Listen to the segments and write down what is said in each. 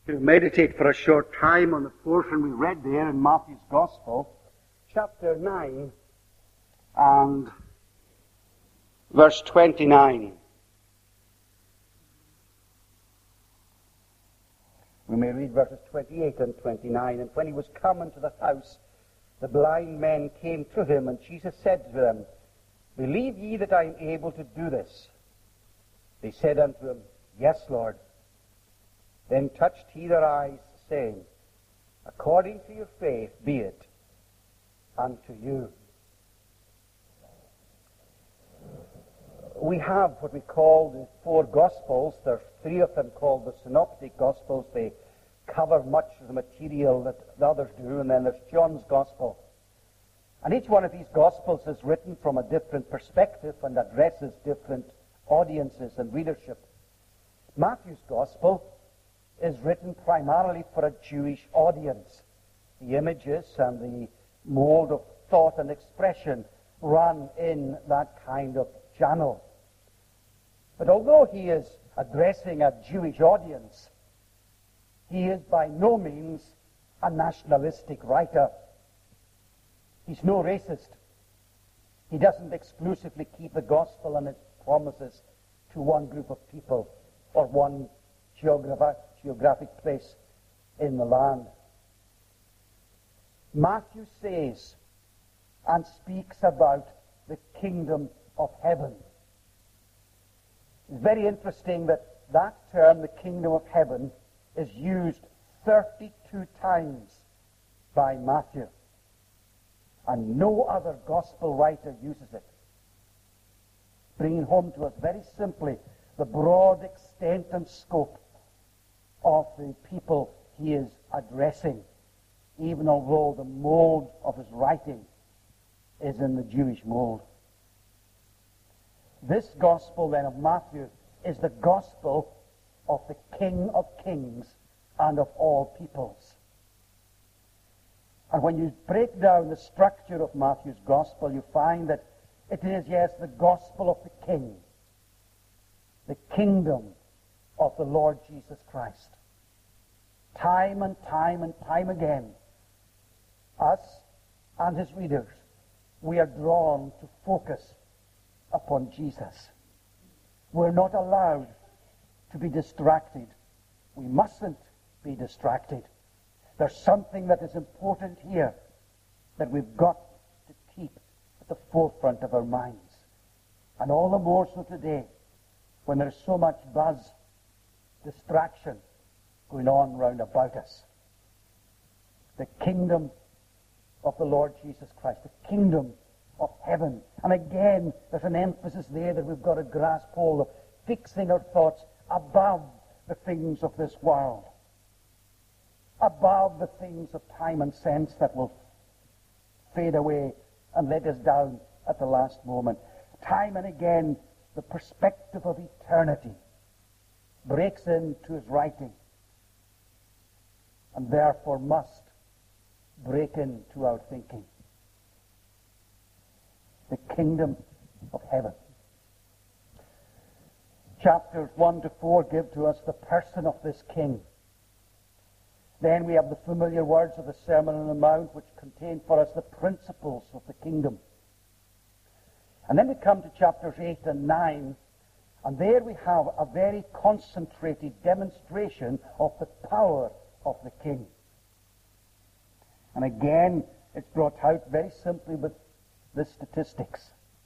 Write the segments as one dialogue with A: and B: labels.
A: to meditate for a short time on the portion we read there in Matthew's Gospel, chapter 9 and verse 29. We may read verses 28 and 29. And when he was come into the house, the blind men came to him, and Jesus said to them, Believe ye that I am able to do this? They said unto him, Yes, Lord. Then touched he their eyes, saying, According to your faith be it unto you. We have what we call the four Gospels. There are three of them called the Synoptic Gospels. They cover much of the material that the others do. And then there's John's Gospel. And each one of these Gospels is written from a different perspective and addresses different audiences and readership. Matthew's Gospel is written primarily for a Jewish audience. The images and the mold of thought and expression run in that kind of channel. But although he is addressing a Jewish audience, he is by no means a nationalistic writer. He's no racist. He doesn't exclusively keep the gospel and its promises to one group of people or one geographic place in the land. Matthew says and speaks about the kingdom of heaven. It's very interesting that that term, the kingdom of heaven, is used 32 times by Matthew. And no other gospel writer uses it, bringing home to us very simply the broad extent and scope of the people he is addressing, even although the mold of his writing is in the Jewish mold. This gospel then of Matthew is the gospel of the King of Kings and of all peoples. And when you break down the structure of Matthew's gospel, you find that it is, yes, the gospel of the King, the kingdom of the Lord Jesus Christ. Time and time and time again, us and his readers, we are drawn to focus upon Jesus. We're not allowed to be distracted. We mustn't be distracted. There's something that is important here that we've got to keep at the forefront of our minds. And all the more so today, when there's so much buzz, distraction going on round about us. The kingdom of the Lord Jesus Christ, the kingdom of heaven. And again, there's an emphasis there that we've got to grasp hold of, fixing our thoughts above the things of this world, above the things of time and sense that will fade away and let us down at the last moment. Time and again, the perspective of eternity breaks into his writing, and therefore must break into our thinking. The kingdom of heaven. Chapters 1 to 4 give to us the person of this king. Then we have the familiar words of the Sermon on the Mount, which contain for us the principles of the kingdom. And then we come to chapters 8 and 9, and there we have a very concentrated demonstration of the power of the king. And again, it's brought out very simply with the statistics.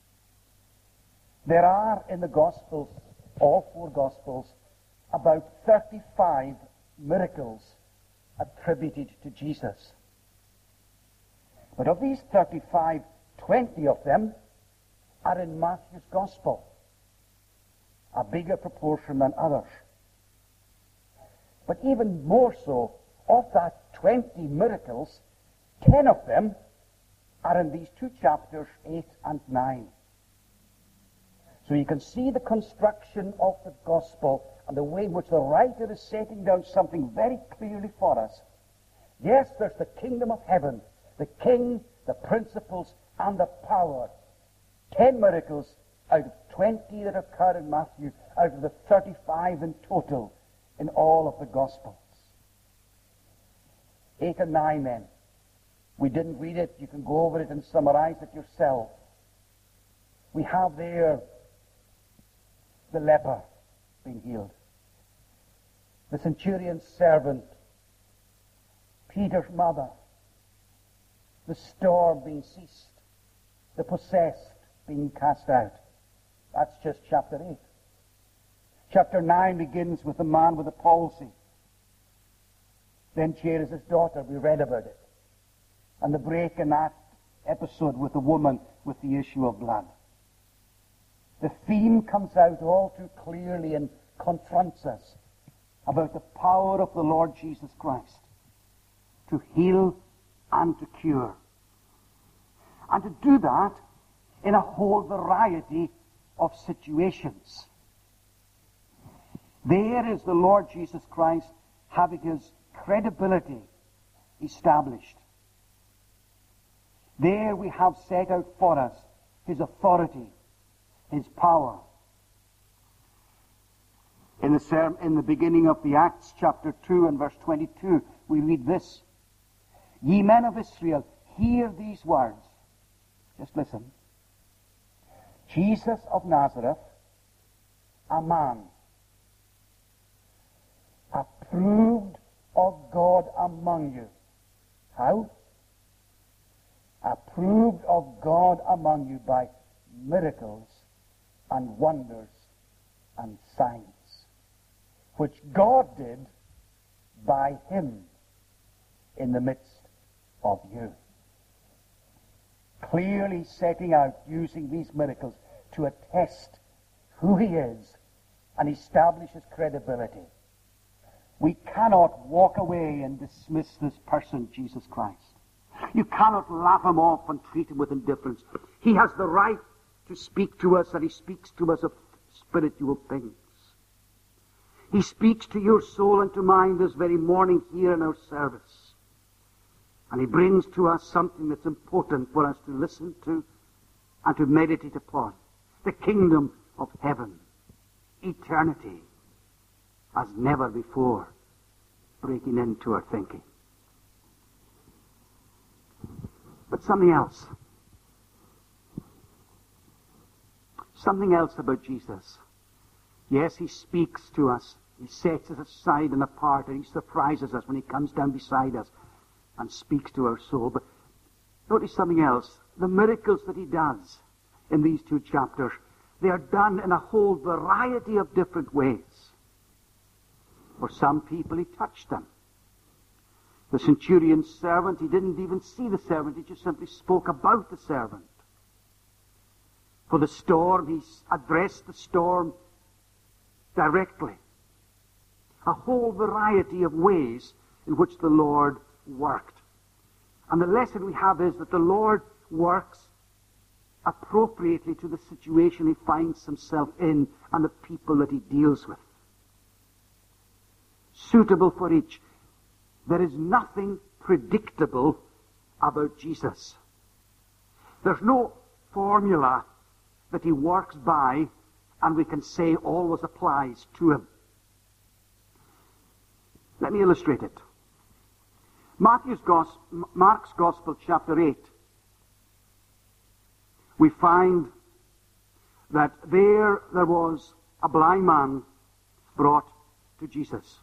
A: There are in the Gospels, all four Gospels, about 35 miracles attributed to Jesus. But of these 35, 20 of them are in Matthew's Gospel, a bigger proportion than others. But even more so, of that 20 miracles, 10 of them are in these two chapters, 8 and 9. So you can see the construction of the Gospel and the way in which the writer is setting down something very clearly for us. Yes, there's the kingdom of heaven, the king, the principles, and the power. 10 miracles out of 20 that occur in Matthew, out of the 35 in total in all of the Gospels. 8 and 9 then. We didn't read it. You can go over it and summarize it yourself. We have there the leper being healed, the centurion's servant, Peter's mother, the storm being ceased, the possessed being cast out. That's just chapter 8. Chapter 9 begins with the man with the palsy. Then Jairus' daughter, we read about it. And the break in that episode with the woman with the issue of blood. The theme comes out all too clearly and confronts us about the power of the Lord Jesus Christ to heal and to cure. And to do that in a whole variety of situations. There is the Lord Jesus Christ having his credibility established. There we have set out for us his authority, his power. In the beginning of the Acts, chapter 2 and verse 22, we read this. Ye men of Israel, hear these words. Just listen. Jesus of Nazareth, a man, approved of God among you. How? Approved of God among you by miracles and wonders and signs, which God did by him in the midst of you. Clearly setting out, using these miracles to attest who he is and establish his credibility. We cannot walk away and dismiss this person, Jesus Christ. You cannot laugh him off and treat him with indifference. He has the right to speak to us, and he speaks to us of spiritual things. He speaks to your soul and to mine this very morning here in our service. And he brings to us something that's important for us to listen to and to meditate upon. The kingdom of heaven. Eternity. As never before breaking into our thinking. But something else. Something else about Jesus. Yes, he speaks to us. He sets us aside and apart, and he surprises us when he comes down beside us and speaks to our soul. But notice something else. The miracles that he does in these 2 chapters, they are done in a whole variety of different ways. For some people, he touched them. The centurion's servant, he didn't even see the servant. He just simply spoke about the servant. For the storm, he addressed the storm directly. A whole variety of ways in which the Lord worked. And the lesson we have is that the Lord works appropriately to the situation he finds himself in and the people that he deals with. Suitable for each. There is nothing predictable about Jesus. There's no formula that he works by and we can say always applies to him. Let me illustrate it. Mark's Gospel, chapter 8, we find that there was a blind man brought to Jesus.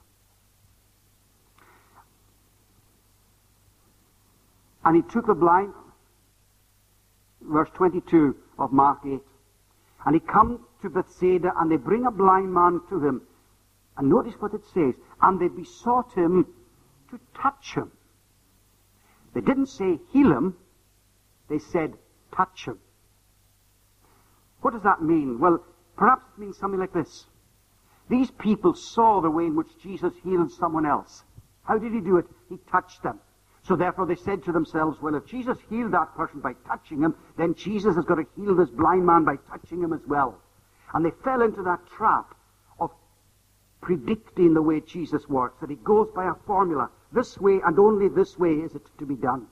A: And he took the blind, verse 22 of Mark 8, and he come to Bethsaida, and they bring a blind man to him. And notice what it says, and they besought him to touch him. They didn't say heal him, they said touch him. What does that mean? Well, perhaps it means something like this. These people saw the way in which Jesus healed someone else. How did he do it? He touched them. So therefore they said to themselves, well, if Jesus healed that person by touching him, then Jesus has got to heal this blind man by touching him as well. And they fell into that trap of predicting the way Jesus works, that he goes by a formula. This way and only this way is it to be done.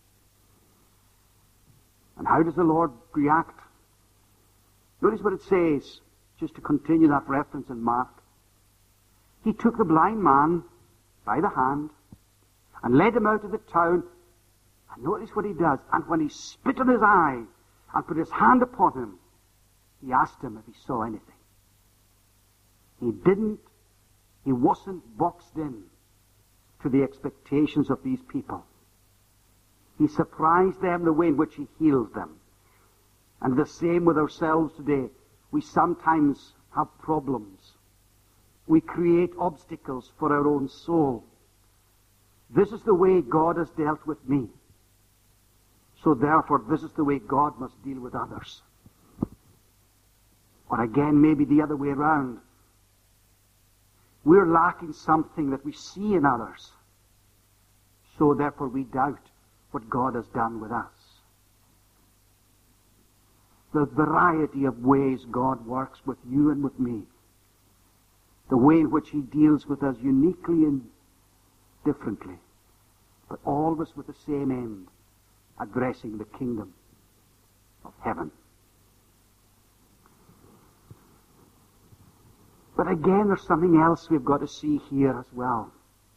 A: And how does the Lord react? Notice what it says, just to continue that reference in Mark. He took the blind man by the hand,
B: and led him out of the town. And notice what he does. And when he spit in his eye and put his hand upon him, he asked him if he saw anything. He wasn't boxed in to the expectations of these people. He surprised them the way in which he healed them. And the same with ourselves today. We sometimes have problems. We create obstacles for our own soul. This is the way God has dealt with me. So therefore, this is the way God must deal with others. Or again, maybe the other way around. We're lacking something that we see in others. So therefore, we doubt what God has done with us. The variety of ways God works with you and with me. The way in which he deals with us uniquely and differently, but always with the same end, addressing the kingdom of heaven. But again, there's something else we've got to see here as well.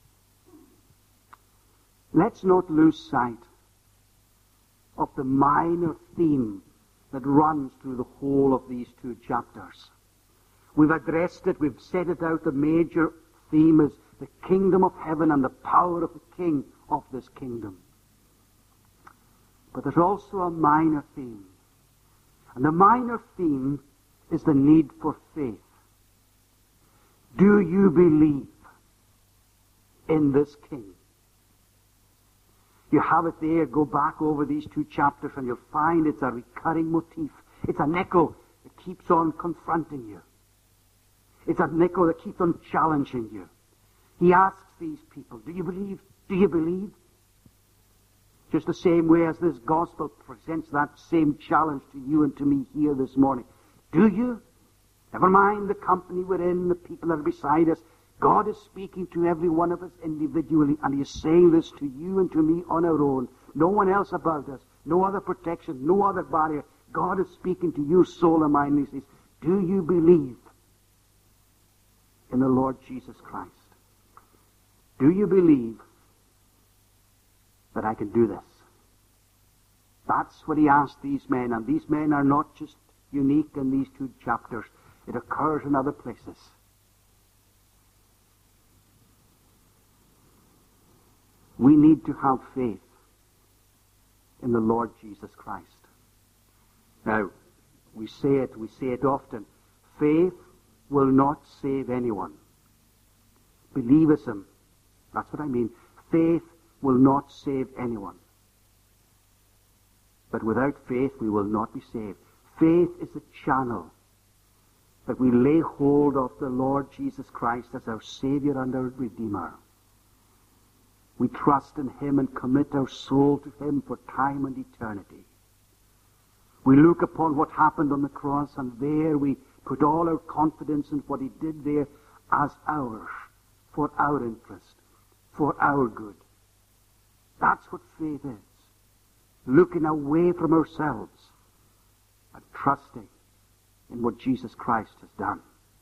B: Let's not lose sight of the minor theme that runs through the whole of these two chapters. We've addressed it, we've set it out. The major theme is the kingdom of heaven and the power of the king of this kingdom. But there's also a minor theme. And the minor theme is the need for faith. Do you believe in this king? You have it there. Go back over these two chapters and you'll find it's a recurring motif. It's an echo that keeps on confronting you. It's an echo that keeps on challenging you. He asks these people, do you believe? Do you believe? Just the same way as this gospel presents that same challenge to you and to me here this morning. Do you? Never mind the company we're in, the people that are beside us. God is speaking to every one of us individually, and he is saying this to you and to me on our own. No one else about us. No other protection. No other barrier. God is speaking to your soul and mind. And he says, do you believe in the Lord Jesus Christ? Do you believe that I can do this? That's what he asked these men, and these men are not just unique in these two chapters. It occurs in other places. We need to have faith in the Lord Jesus Christ. Now, we say it often. Faith will not save anyone. Believism, that's what I mean. Faith will not save anyone. But without faith, we will not be saved. Faith is the channel that we lay hold of the Lord Jesus Christ as our Savior and our Redeemer. We trust in him and commit our soul to him for time and eternity. We look upon what happened on the cross, and there we put all our confidence in what he did there as ours, for our interest, for our good. That's what faith is. Looking away from ourselves and trusting in what Jesus Christ has done.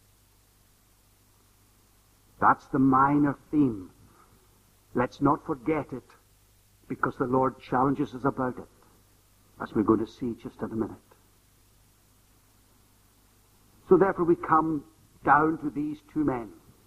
B: That's the minor theme. Let's not forget it, because the Lord challenges us about it, as we're going to see just in a minute. So therefore we come down to these two men.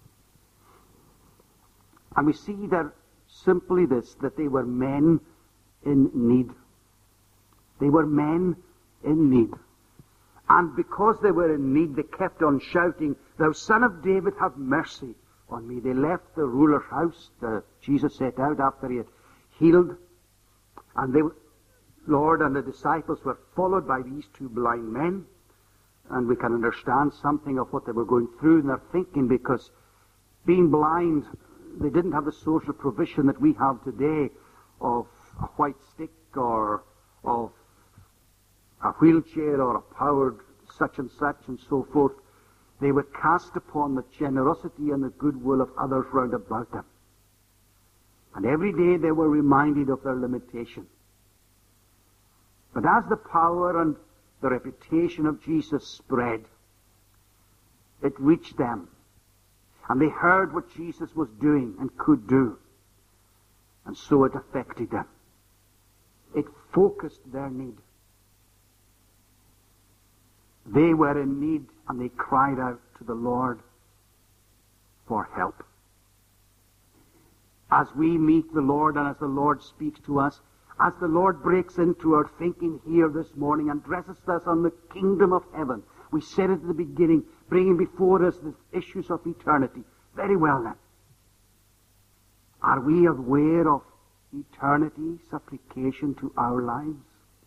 B: And we see that simply this, that they were men in need. They were men in need. And because they were in need, they kept on shouting, "Thou Son of David, have mercy on me." They left the ruler's house that Jesus set out after he had healed. And they, Lord and the disciples, were followed by these two blind men. And we can understand something of what they were going through in their thinking, because being blind, they didn't have the social provision that we have today of a white stick or of a wheelchair or a powered such and so forth. They were cast upon the generosity and the goodwill of others round about them. And every day they were reminded of their limitation. But as the power and the reputation of Jesus spread, it reached them. And they heard what Jesus was doing and could do. And so it affected them. It focused their need. They were in need, and they cried out to the Lord for help. As we meet the Lord and as the Lord speaks to us, as the Lord breaks into our thinking here this morning and dresses us on the kingdom of heaven, we said it at the beginning, bringing before us the issues of eternity. Very well then. Are we aware of eternity's application to our lives?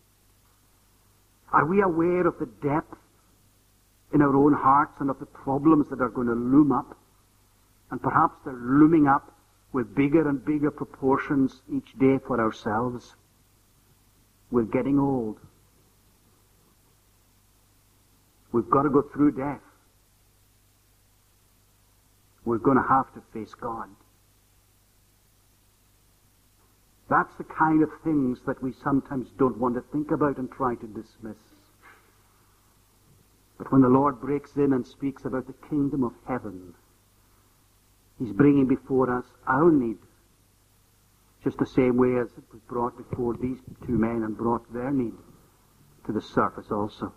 B: Are we aware of the depth in our own hearts and of the problems that are going to loom up? And perhaps they're looming up with bigger and bigger proportions each day for ourselves. We're getting old. We've got to go through death. We're going to have to face God. That's the kind of things that we sometimes don't want to think about and try to dismiss. But when the Lord breaks in and speaks about the kingdom of heaven, He's bringing before us our need. Just the same way as it was brought before these two men and brought their need to the surface also.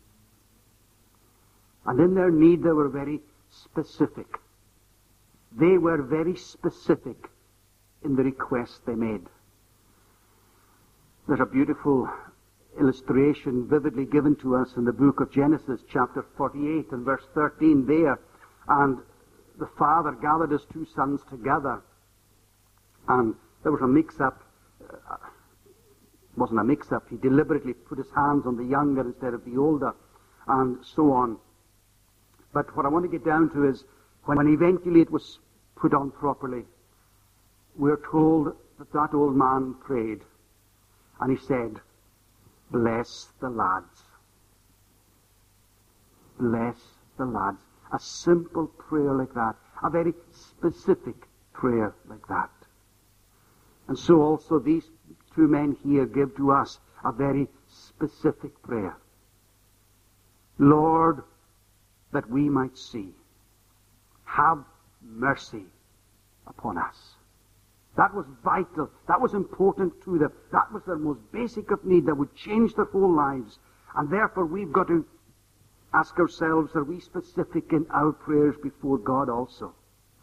B: And in their need they were very specific. They were very specific in the request they made. There's a beautiful illustration vividly given to us in the book of Genesis, chapter 48 and verse 13 there. And the father gathered his two sons together, and there was a mix-up. It wasn't a mix-up. He deliberately put his hands on the younger instead of the older, and so on. But what I want to get down to is, when eventually it was put on properly, we're told that that old man prayed, and he said, "Bless the lads. Bless the lads." A simple prayer like that. A very specific prayer like that. And so also these two men here give to us a very specific prayer. Lord, that we might see, have mercy upon us. That was vital. That was important to them. That was their most basic of need that would change their whole lives. And therefore we've got to ask ourselves, are we specific in our prayers before God also?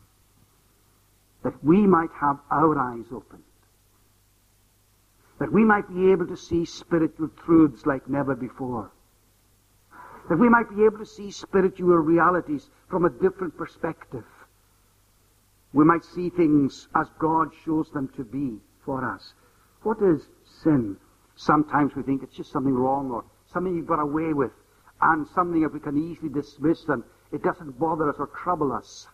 B: That we might have our eyes opened. That we might be able to see spiritual truths like never before. That we might be able to see spiritual realities from a different perspective. We might see things as God shows them to be for us. What is sin? Sometimes we think it's just something wrong or something you've got away with, and something that we can easily dismiss, and it doesn't bother us or trouble us.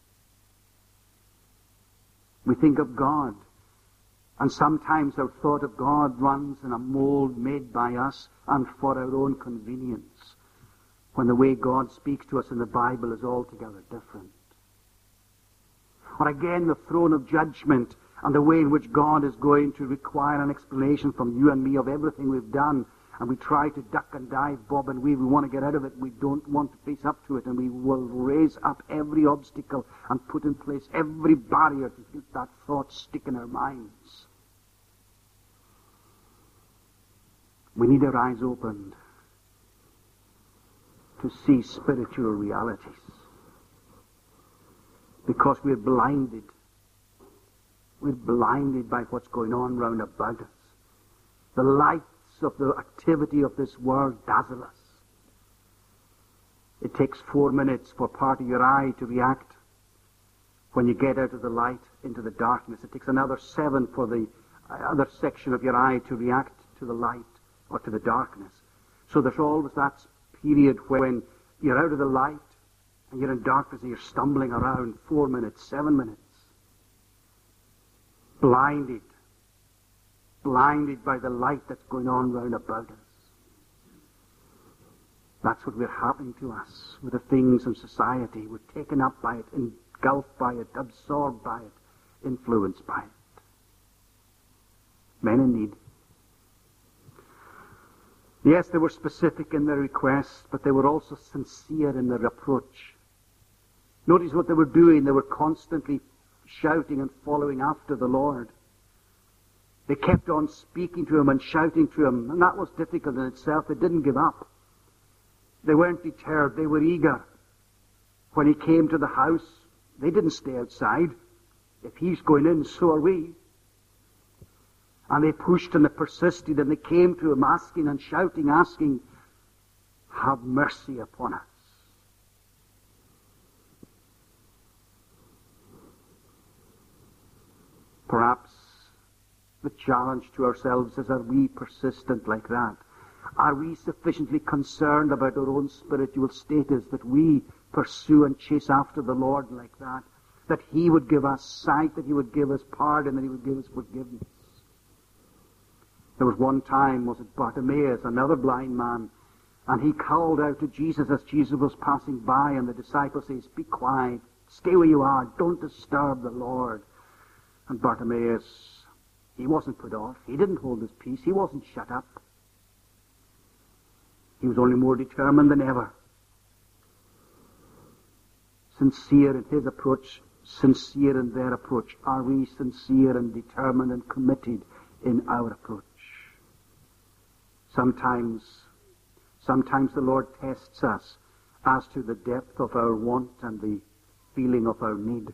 B: We think of God, and sometimes our thought of God runs in a mold made by us and for our own convenience, when the way God speaks to us in the Bible is altogether different. Or again, the throne of judgment and the way in which God is going to require an explanation from you and me of everything we've done. And we try to duck and dive, bob and weave. We want to get out of it. We don't want to face up to it. And we will raise up every obstacle and put in place every barrier to let that thought stick in our minds. We need our eyes opened to see spiritual realities. Because we're blinded. We're blinded by what's going on round about us. The lights of the activity of this world dazzle us. It takes 4 minutes for part of your eye to react when you get out of the light into the darkness. It takes another 7 for the other section of your eye to react to the light or to the darkness. So there's always that period when you're out of the light and you're in darkness and you're stumbling around. 4 minutes, 7 minutes. Blinded by the light that's going on round about us. That's what we're happening to us with the things in society. We're taken up by it, engulfed by it, absorbed by it, influenced by it. Men in need. Yes, they were specific in their requests, but they were also sincere in their approach. Notice what they were doing. They were constantly shouting and following after the Lord. They kept on speaking to him and shouting to him, and that was difficult in itself. They didn't give up. They weren't deterred. They were eager. When he came to the house, they didn't stay outside. If he's going in, so are we. And they pushed and they persisted and they came to him asking and shouting, asking, have mercy upon us. Perhaps the challenge to ourselves is, are we persistent like that? Are we sufficiently concerned about our own spiritual status that we pursue and chase after the Lord like that? That he would give us sight, that he would give us pardon, that he would give us forgiveness. There was one time, was it Bartimaeus, another blind man, and he called out to Jesus as Jesus was passing by, and the disciple says, be quiet, stay where you are, don't disturb the Lord. And Bartimaeus, he wasn't put off, he didn't hold his peace, he wasn't shut up. He was only more determined than ever. Sincere in his approach, sincere in their approach. Are we sincere and determined and committed in our approach? Sometimes the Lord tests us as to the depth of our want and the feeling of our need.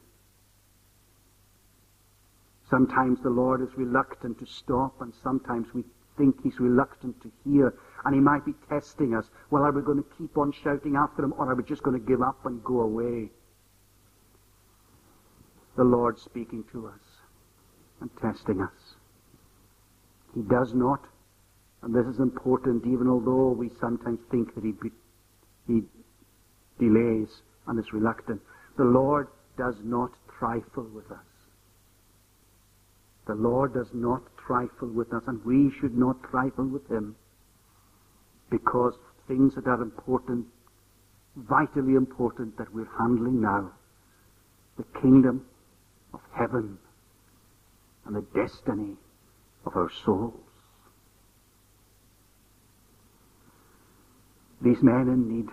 B: Sometimes the Lord is reluctant to stop, and sometimes we think he's reluctant to hear, and he might be testing us. Well, are we going to keep on shouting after him, or are we just going to give up and go away? The Lord speaking to us and testing us. He does not, and this is important, even although we sometimes think that he delays and is reluctant. The Lord does not trifle with us. The Lord does not trifle with us, and we should not trifle with him, because things that are important, vitally important, that we're handling now, the kingdom of heaven and the destiny of our souls. These men in need,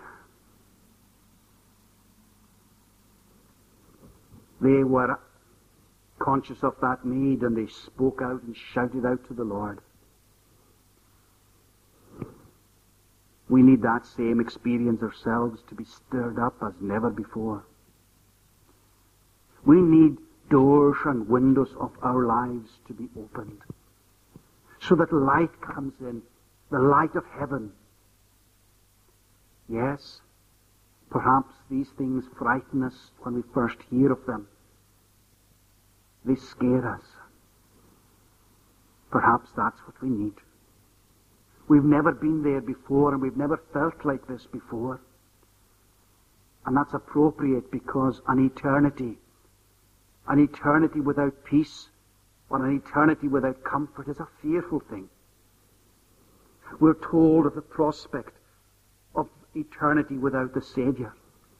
B: they were conscious of that need, and they spoke out and shouted out to the Lord. We need that same experience ourselves to be stirred up as never before. We need doors and windows of our lives to be opened so that light comes in, the light of heaven. Yes, perhaps these things frighten us when we first hear of them. They scare us. Perhaps that's what we need. We've never been there before, and we've never felt like this before. And that's appropriate, because an eternity without peace, or an eternity without comfort, is a fearful thing. We're told of the prospect of eternity without the Savior.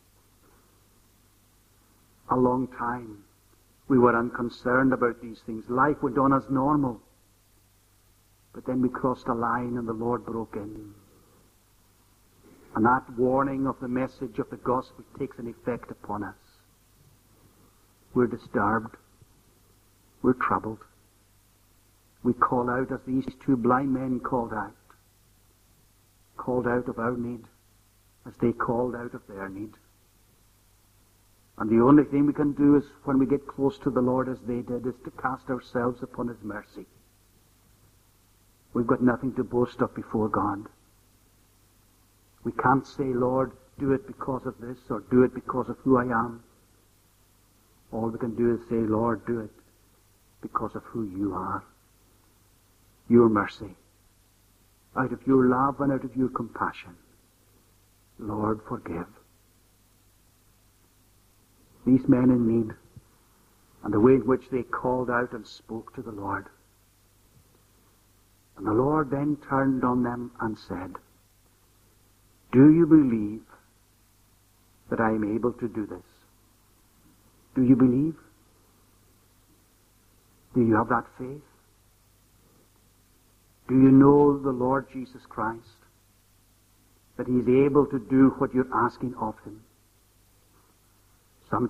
B: A long time we were unconcerned about these things. Life went on as normal. But then we crossed a line and the Lord broke in. And that warning of the message of the gospel takes an effect upon us. We're disturbed. We're troubled. We call out as these two blind men called out of our need as they called out of their need. And the only thing we can do is, when we get close to the Lord as they did, is to cast ourselves upon his mercy. We've got nothing to boast of before God. We can't say, Lord, do it because of this, or do it because of who I am. All we can do is say, Lord, do it because of who you are. Your mercy. Out of your love and out of your compassion. Lord, forgive. These men in need, and the way in which they called out and spoke to the Lord. And the Lord then turned on them and said, do you believe that I am able to do this? Do you believe? Do you have that faith? Do you know the Lord Jesus Christ? That he is able to do what you're asking of him?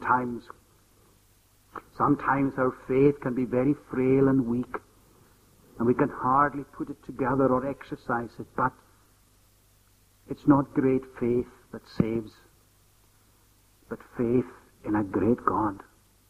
B: Sometimes our faith can be very frail and weak. and we can hardly put it together or exercise it, but it's not great faith that saves, but faith in a great God.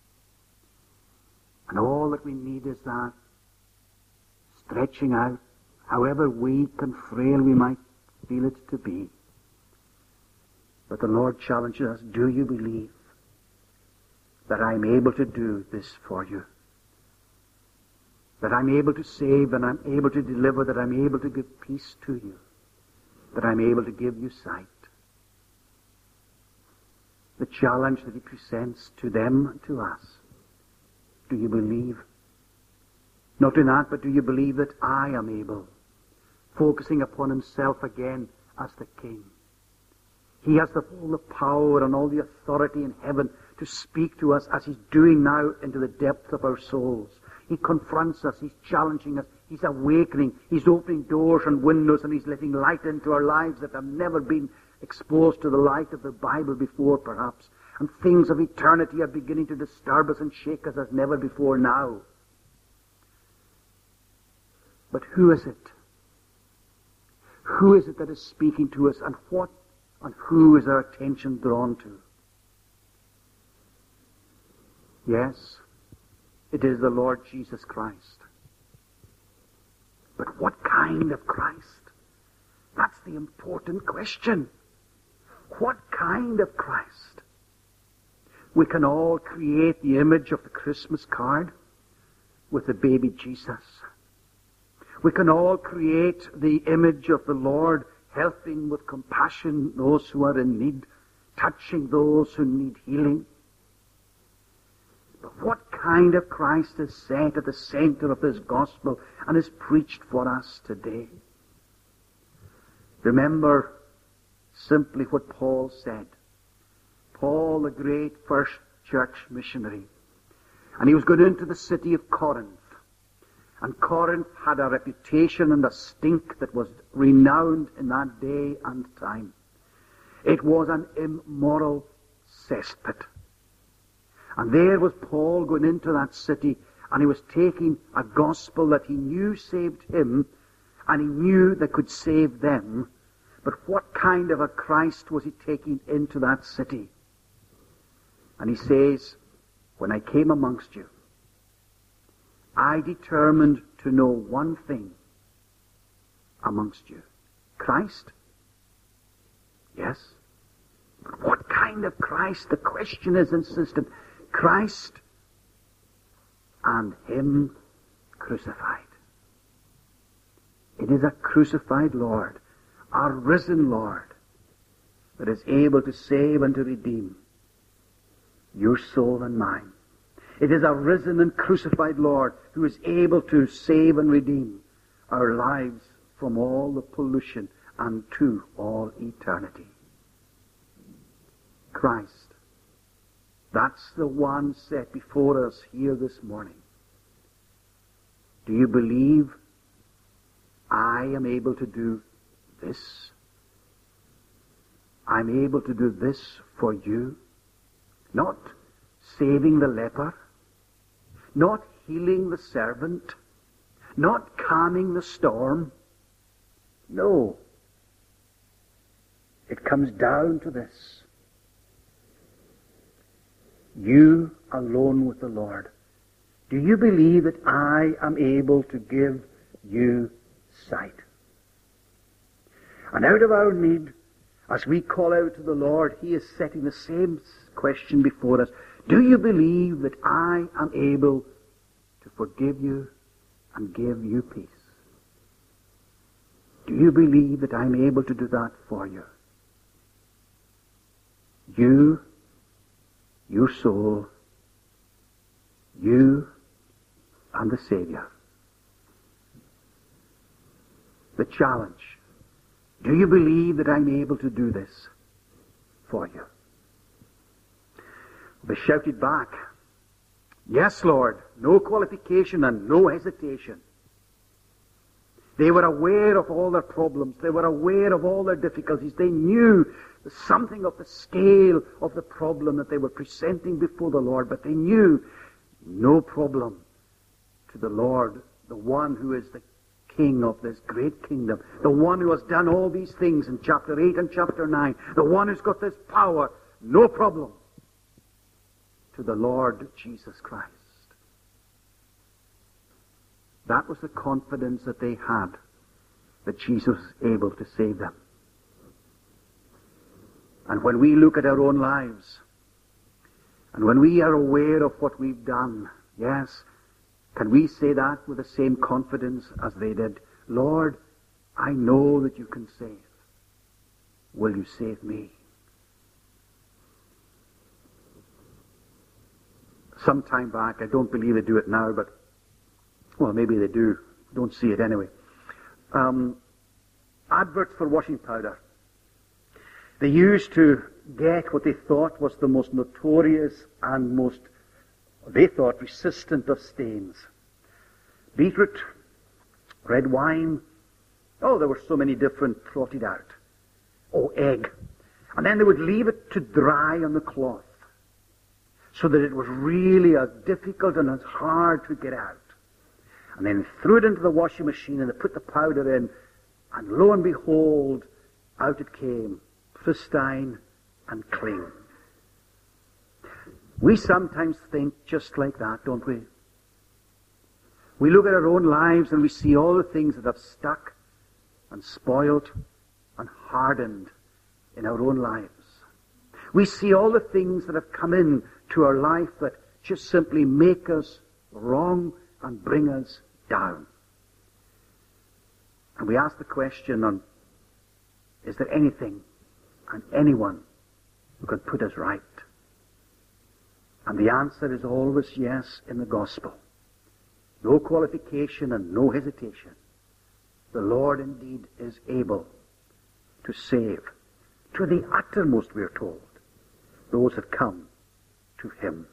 B: And all that we need is that stretching out, however weak and frail we might feel it to be. But the Lord challenges us, do you believe that I'm able to do this for you? That I'm able to save, that I'm able to deliver, that I'm able to give peace to you, that I'm able to give you sight. The challenge that he presents to them and to us. Do you believe? Not in that, but do you believe that I am able? Focusing upon himself again as the King. He has all the power and all the authority in heaven to speak to us as he's doing now into the depth of our souls. He confronts us, he's challenging us, he's awakening, he's opening doors and windows, and he's letting light into our lives that have never been exposed to the light of the Bible before, perhaps. And things of eternity are beginning to disturb us and shake us as never before now. But who is it? Who is it that is speaking to us, and what and who is our attention drawn to? Yes, it is the Lord Jesus Christ. But what kind of Christ? That's the important question. What kind of Christ? We can all create the image of the Christmas card with the baby Jesus. We can all create the image of the Lord helping with compassion those who are in need, touching those who need healing. But what kind of Christ is set at the center of this gospel and is preached for us today? Remember simply what Paul said. Paul, the great first church missionary. And he was going into the city of Corinth. And Corinth had a reputation and a stink that was renowned in that day and time. It was an immoral cesspit. And there was Paul going into that city, and he was taking a gospel that he knew saved him, and he knew that could save them. But what kind of a Christ was he taking into that city? And he says, when I came amongst you, I determined to know one thing amongst you. Christ? Yes. But what kind of Christ? The question is insistent. Christ and him crucified. It is a crucified Lord, a risen Lord, that is able to save and to redeem your soul and mine. It is a risen and crucified Lord who is able to save and redeem our lives from all the pollution and to all eternity. Christ. That's the one set before us here this morning. Do you believe I am able to do this? I'm able to do this for you. Not saving the leper, not healing the servant, not calming the storm. No. It comes down to this. You alone with the Lord. Do you believe that I am able to give you sight? And out of our need, as we call out to the Lord, he is setting the same question before us. Do you believe that I am able to forgive you and give you peace? Do you believe that I'm able to do that for you? You, your soul, you and the Savior. The challenge. Do you believe that I'm able to do this for you? They shouted back, yes, Lord, no qualification and no hesitation. They were aware of all their problems. They were aware of all their difficulties. They knew something of the scale of the problem that they were presenting before the Lord, but they knew no problem to the Lord the one who is the King of this great kingdom, the one who has done all these things in chapter 8 and chapter 9, the one who's got this power, no problem, to the Lord Jesus Christ. That was the confidence that they had, that Jesus was able to save them. And when we look at our own lives, and when we are aware of what we've done, yes, can we say that with the same confidence as they did? Lord, I know that you can save. Will you save me? Some time back, I don't believe they do it now, but, well, maybe they do. Don't see it anyway. Adverts for washing powder. They used to get what they thought was the most notorious and most, they thought, resistant of stains. Beetroot, red wine, there were so many different trotted out. Egg. And then they would leave it to dry on the cloth, so that it was really as difficult and as hard to get out. And then threw it into the washing machine and they put the powder in, and lo and behold, out it came, pristine and clean. We sometimes think just like that, don't we? We look at our own lives and we see all the things that have stuck and spoiled and hardened in our own lives. We see all the things that have come in to our life that just simply make us wrong and bring us down. And we ask the question is there anything and anyone who can put us right? And the answer is always yes in the gospel. No qualification and no hesitation. The Lord indeed is able to save to the uttermost, we are told, those that come to Him.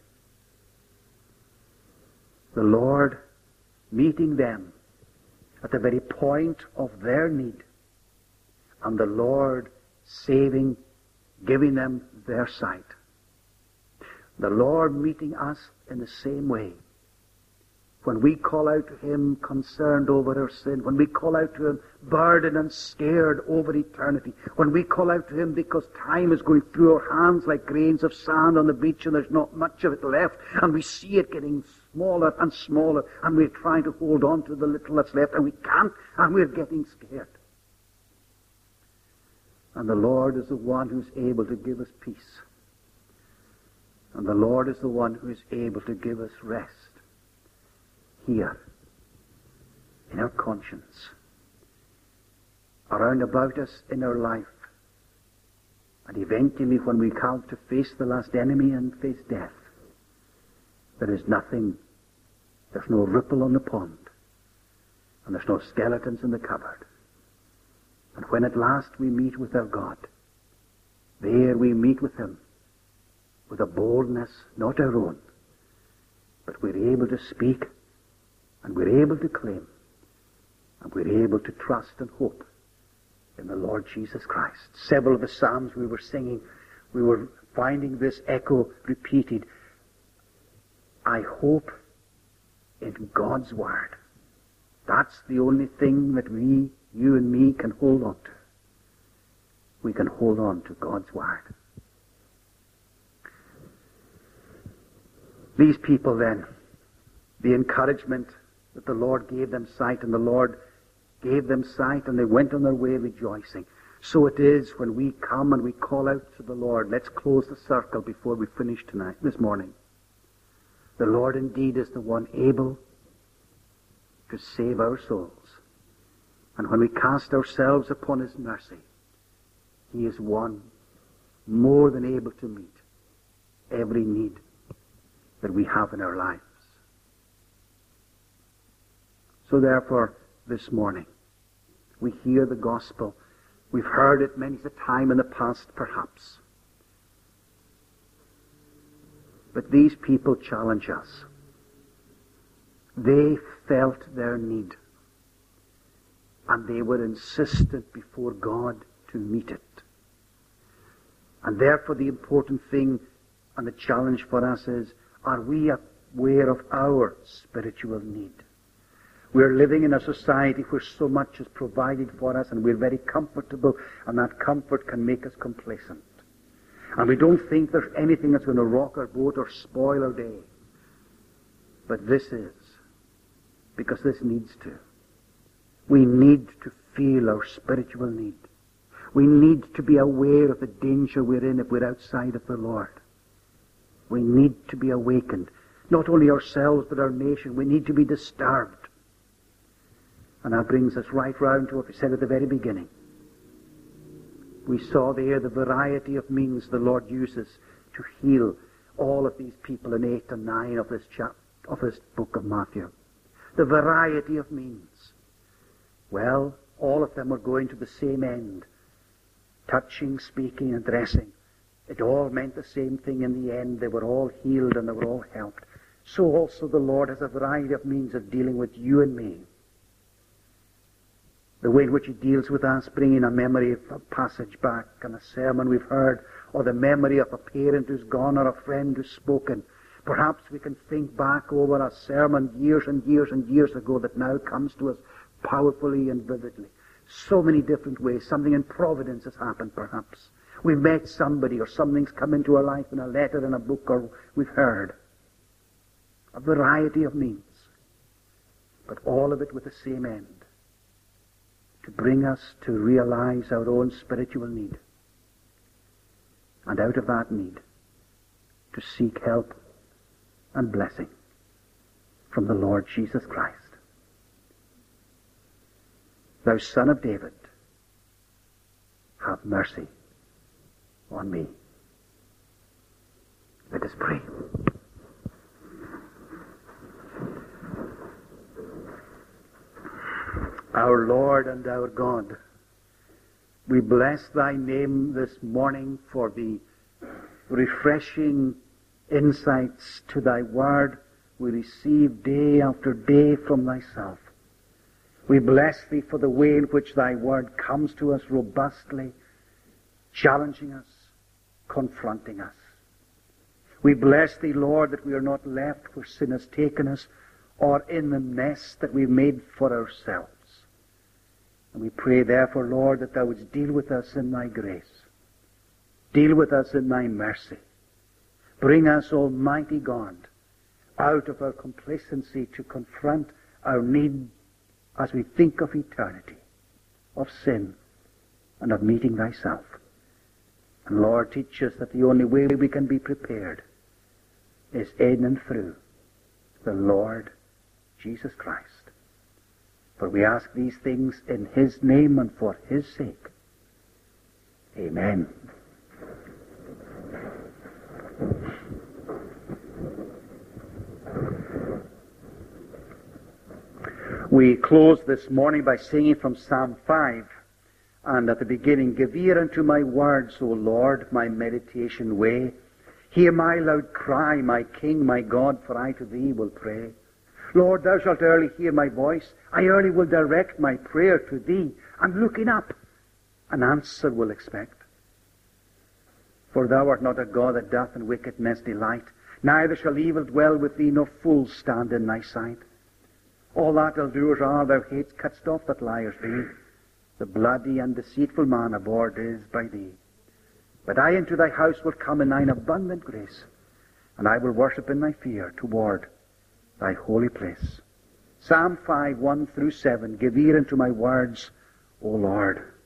B: The Lord meeting them at the very point of their need, and the Lord saving, giving them their sight. The Lord meeting us in the same way. When we call out to Him concerned over our sin, when we call out to Him burdened and scared over eternity, when we call out to Him because time is going through our hands like grains of sand on the beach and there's not much of it left, and we see it getting smaller and smaller, and we're trying to hold on to the little that's left, and we can't, and we're getting scared. And the Lord is the one who's able to give us peace. And the Lord is the one who is able to give us rest here, in our conscience, around about us in our life, and eventually when we come to face the last enemy and face death, there is nothing, there's no ripple on the pond, and there's no skeletons in the cupboard. And when at last we meet with our God, there we meet with Him with a boldness not our own, but we're able to speak, and we're able to claim, and we're able to trust and hope in the Lord Jesus Christ. Several of the Psalms we were singing, we were finding this echo repeated. I hope in God's Word. That's the only thing that we, you and me, can hold on to. We can hold on to God's Word. These people then, the encouragement that the Lord gave them sight, and the Lord gave them sight, and they went on their way rejoicing. So it is when we come and we call out to the Lord. Let's close the circle before we finish this morning. The Lord indeed is the one able to save our souls. And when we cast ourselves upon His mercy, He is one more than able to meet every need that we have in our lives. So therefore, this morning, we hear the gospel. We've heard it many a time in the past, perhaps. But these people challenge us. They felt their need, and they were insistent before God to meet it. And therefore the important thing and the challenge for us is, are we aware of our spiritual need? We're living in a society where so much is provided for us, and we're very comfortable, and that comfort can make us complacent. And we don't think there's anything that's going to rock our boat or spoil our day. But this is, because this needs to. We need to feel our spiritual need. We need to be aware of the danger we're in if we're outside of the Lord. We need to be awakened. Not only ourselves, but our nation. We need to be disturbed. And that brings us right round to what we said at the very beginning. We saw there the variety of means the Lord uses to heal all of these people in 8 and 9 of this book of Matthew. The variety of means. Well, all of them were going to the same end. Touching, speaking, and dressing. It all meant the same thing in the end. They were all healed and they were all helped. So also the Lord has a variety of means of dealing with you and me. The way in which He deals with us, bringing a memory of a passage back and a sermon we've heard, or the memory of a parent who's gone or a friend who's spoken. Perhaps we can think back over a sermon years and years and years ago that now comes to us powerfully and vividly. So many different ways. Something in providence has happened, perhaps. We've met somebody, or something's come into our life in a letter, in a book, or we've heard. A variety of means. But all of it with the same end. To bring us to realize our own spiritual need. And out of that need, to seek help and blessing from the Lord Jesus Christ. Thou Son of David, have mercy on me. Let us pray. Our Lord and our God, we bless Thy name this morning for the refreshing insights to Thy Word we receive day after day from Thyself. We bless Thee for the way in which Thy Word comes to us robustly, challenging us, confronting us. We bless Thee, Lord, that we are not left where sin has taken us or in the mess that we've made for ourselves. And we pray, therefore, Lord, that Thou wouldst deal with us in Thy grace. Deal with us in Thy mercy. Bring us, Almighty God, out of our complacency to confront our need as we think of eternity, of sin, and of meeting Thyself. And Lord, teach us that the only way we can be prepared is in and through the Lord Jesus Christ. For we ask these things in His name and for His sake. Amen. We close this morning by singing from Psalm 5. And at the beginning, give ear unto my words, O Lord, my meditation weigh. Hear my loud cry, my King, my God, for I to Thee will pray. Lord, Thou shalt early hear my voice. I early will direct my prayer to Thee, and looking up, an answer will expect. For Thou art not a God that doth in wickedness delight, neither shall evil dwell with Thee, nor fools stand in Thy sight. All that evildoers are, Thou hatest, cuttest off that liars be. The bloody and deceitful man abhorred is by Thee. But I into Thy house will come in Thine abundant grace, and I will worship in Thy fear toward Thy holy place. Psalm 5, 1 through 7. Give ear unto my words, O Lord.